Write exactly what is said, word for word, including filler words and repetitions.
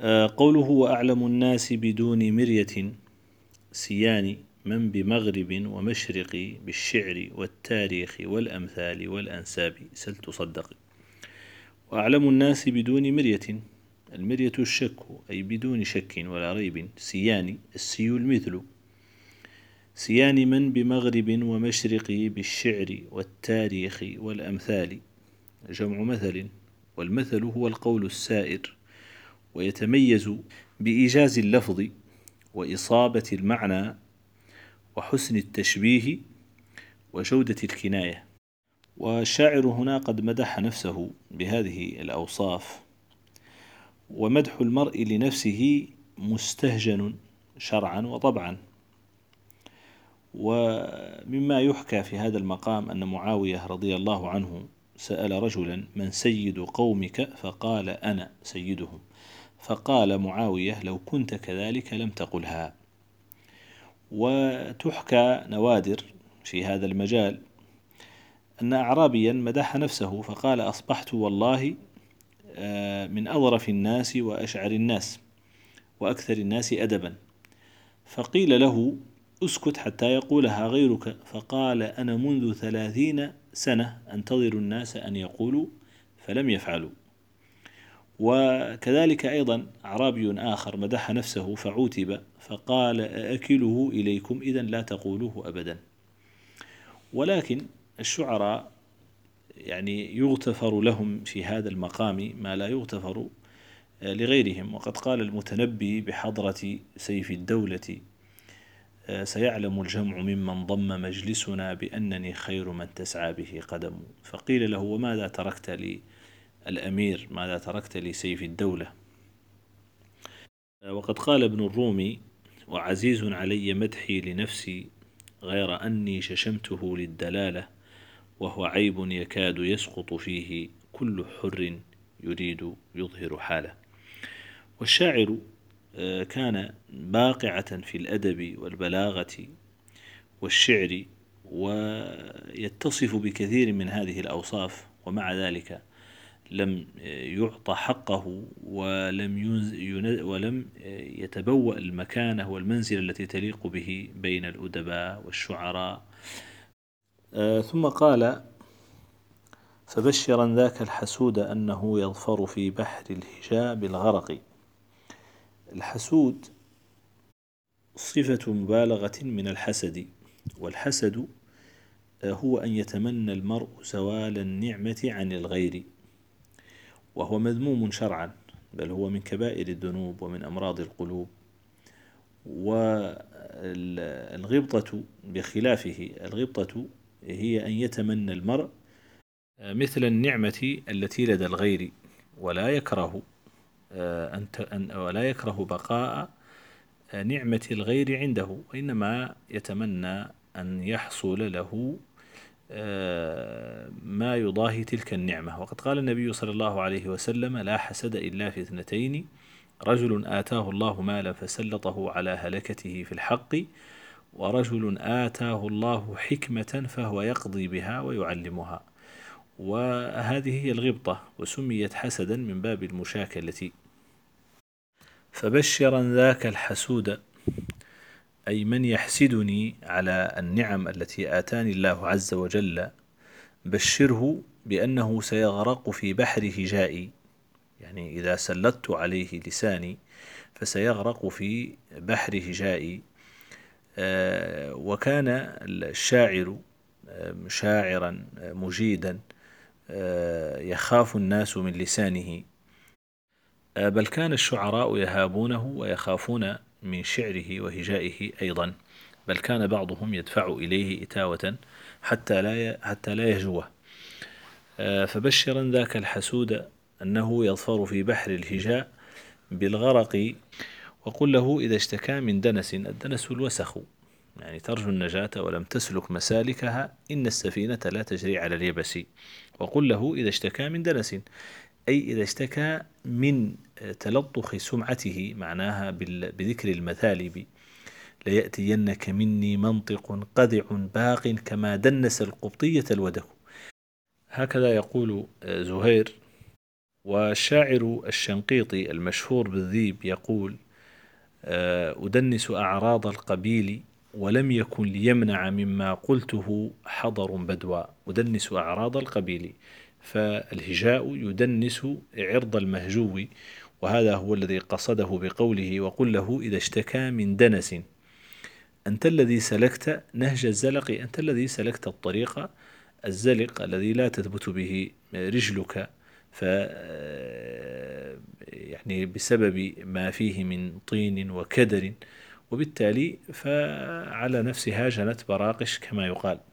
آه، قوله وأعلم الناس بدون مرية سيان من بمغرب ومشرق بالشعر والتاريخ والأمثال والأنساب سل تصدق. وأعلم الناس بدون مرية، المرية الشك، أي بدون شك ولا ريب. سيان السي المثل. سيان من بمغرب ومشرق بالشعر والتاريخ والأمثال جمع مثل، والمثل هو القول السائر، ويتميز بإيجاز اللفظ وإصابة المعنى وحسن التشبيه وجودة الكناية. والشاعر هنا قد مدح نفسه بهذه الأوصاف، ومدح المرء لنفسه مستهجن شرعا وطبعا. ومما يحكى في هذا المقام أن معاوية رضي الله عنه سأل رجلا من سيد قومك؟ فقال أنا سيدهم. فقال معاوية لو كنت كذلك لم تقلها. وتحكى نوادر في هذا المجال أن أعرابيا مدح نفسه فقال أصبحت والله من أظرف الناس وأشعر الناس وأكثر الناس أدبا. فقيل له اسكت حتى يقولها غيرك، فقال أنا منذ ثلاثين سنة أنتظر الناس أن يقولوا فلم يفعلوا. وكذلك أيضا أعرابي آخر مدح نفسه فعوتب فقال أأكله إليكم إذن لا تقولوه أبدا. ولكن الشعراء يعني يغتفر لهم في هذا المقام ما لا يغتفر لغيرهم. وقد قال المتنبي بحضرة سيف الدولة سيعلم الجمع ممن ضم مجلسنا بأنني خير من تسعى به قدم. فقيل له وماذا تركت لي الأمير، ماذا تركت لي سيف الدولة؟ وقد قال ابن الرومي وعزيز علي مدحي لنفسي غير أني ششمته للدلالة، وهو عيب يكاد يسقط فيه كل حر يريد يظهر حاله. والشاعر كان باقعة في الأدب والبلاغة والشعر، ويتصف بكثير من هذه الأوصاف، ومع ذلك لم يعطى حقه ولم ولم يتبوأ المكانة والمنزلة التي تليق به بين الأدباء والشعراء. ثم قال فبشرا ذاك الحسود أنه يظفر في بحر الهجاء بالغرق. الحسود صفة مبالغة من الحسد، والحسد هو أن يتمنى المرء زوال النعمة عن الغير، وهو مذموم شرعا، بل هو من كبائر الذنوب ومن أمراض القلوب. والغبطة بخلافه، الغبطة هي أن يتمنى المرء مثل النعمة التي لدى الغير، ولا يكره أن ولا يكره بقاء نعمة الغير عنده، وإنما يتمنى أن يحصل له ما يضاهي تلك النعمة. وقد قال النبي صلى الله عليه وسلم لا حسد إلا في اثنتين: رجل آتاه الله مالا فسلطه على هلكته في الحق، ورجل آتاه الله حكمة فهو يقضي بها ويعلمها. وهذه هي الغبطة، وسميت حسدا من باب المشاكلة. فبشرا ذاك الحسود أي من يحسدني على النعم التي آتاني الله عز وجل، بشره بأنه سيغرق في بحر هجائي، يعني إذا سلطت عليه لساني فسيغرق في بحر هجائي. آه وكان الشاعر شاعرا مجيدا آه يخاف الناس من لسانه، آه بل كان الشعراء يهابونه ويخافون من شعره وهجائه أيضا، بل كان بعضهم يدفع إليه إتاوة حتى لا حتى لا يهجوه. آه فبشرا ذاك الحسود أنه يظفر في بحر الهجاء بالغرق، وقل له إذا اشتكى من دنس، الدنس الوسخ، يعني ترجو النجاة ولم تسلك مسالكها إن السفينة لا تجري على اليبس. وقل له إذا اشتكى من دنس، أي إذا اشتكى من تلطخ سمعته، معناها بذكر المثالب: ليأتينك مني منطق قذع باق كما دنس القبطية الودك. هكذا يقول زهير والشاعر الشنقيطي المشهور بالذيب يقول: أدنس أعراض القبيل ولم يكن ليمنع مما قلته حضر بدوى. أدنس أعراض القبيل، فالهجاء يدنس عرض المهجو، وهذا هو الذي قصده بقوله: وقل له إذا اشتكى من دنس أنت الذي سلكت نهج الزلق، أنت الذي سلكت الطريق الزلق الذي لا تثبت به رجلك، ف يعني بسبب ما فيه من طين وكدر، وبالتالي فعلى نفسها جنت براقش كما يقال.